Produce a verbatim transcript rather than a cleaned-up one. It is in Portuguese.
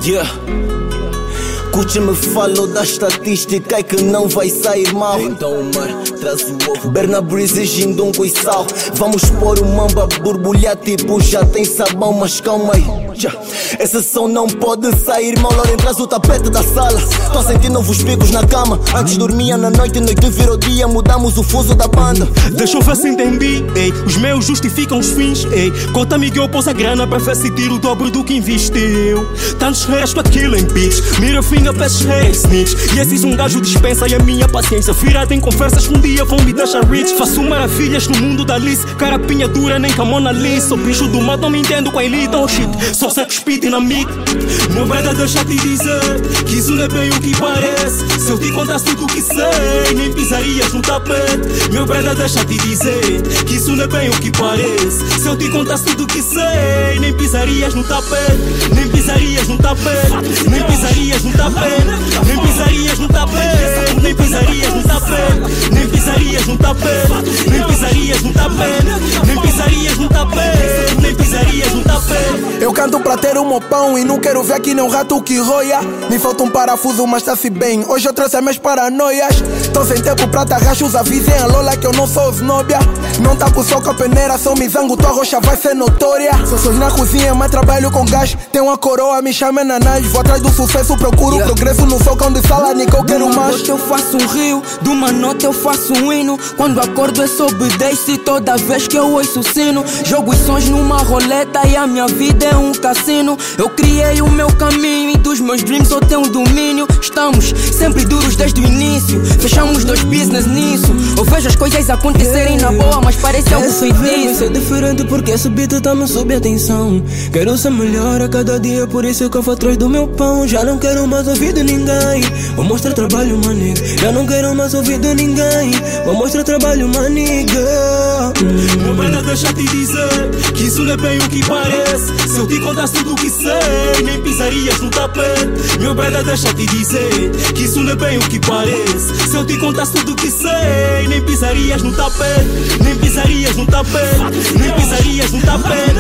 Yeah. Curte me falou da estatística e que não vai sair mal. Então o mar traz o ovo, Berna Breeze, Gindum com sal. Vamos pôr o mamba a borbulhar tipo já tem sabão, mas calma aí. Yeah. Essa som não pode sair mal. Lauren traz o tapete da sala. Tô a sentir novos picos na cama. Antes dormia na noite, noite virou dia. Mudamos o fuso da banda. Deixa eu ver se entendi, ei. Os meus justificam os fins, ei. Conta Miguel, pôs a grana pra ver se tira o dobro do que investiu. Tantos resto aquilo em pics. Mira finger, peço hey, snitch. E esses um gajo dispensa e a minha paciência virada em conversas que um dia vão me deixar rich. Faço maravilhas no mundo da Alice. Carapinha dura nem com a Mona Lisa. Sou bicho do mato, não me entendo com a elite. Oh shit, só sei que speed na mic. Meu brother, deixa te dizer que isso não é bem o que parece. Se eu te contasse tudo o que sei, nem pisarias no tapete. Meu brother, deixa te dizer que isso não é bem o que parece. Se eu te contasse tudo o que sei, nem pisarias no tapete. Nem pisarias no tapete. Nem pisarias no tapete. Nem pisarias no tapete. Nem pisarias no tapete. Nem pisarias no tapete. Nem pisarias no tapete. Nem pisarias no tapete. Nem pisarias no tapete. Eu canto pra ter o meu pão e não quero ver aqui nem um rato que roia. Me falta um parafuso, mas tá-se bem. Hoje eu trouxe as minhas paranoias. Tô sem tempo pra tarrachos, avisem a Lola que eu não sou snobia. Não tapo só com a peneira, sou misango, tua rocha vai ser notória. Sou sou na cozinha, mas trabalho com gás. Tenho uma coroa, me chama nanás. Vou atrás do sucesso, procuro yeah. progresso. No socão de sala, nem que eu quero mais. De uma nota eu faço um rio, de uma nota eu faço um hino. Quando acordo é sob obedece toda vez que eu ouço o sino. Jogo os sons numa roleta e a minha vida é um cassino. Eu criei o meu caminho e dos meus dreams eu tenho domínio. Estamos sempre duros desde o início. Fechamos dois business nisso. Eu vejo as coisas acontecerem na boa, mas parece algo feitiço. Isso é diferente porque esse beat tá-me sob atenção. Quero ser melhor a cada dia, por isso que eu vou atrás do meu pão. Já não quero mais ouvir de ninguém. Vou mostrar trabalho, maniga. Já não quero mais ouvir de ninguém. Vou mostrar trabalho, maniga. Meu brother, deixa te dizer que isso não é bem o que parece. Se eu te contasse tudo o que sei, nem pisarias no tapete. Meu brother, deixa te dizer que isso não é bem o que parece. Se eu te contasse tudo o que sei, nem pisarias no tapete. Nem pisarias no tapete. Nem pisarias no tapete.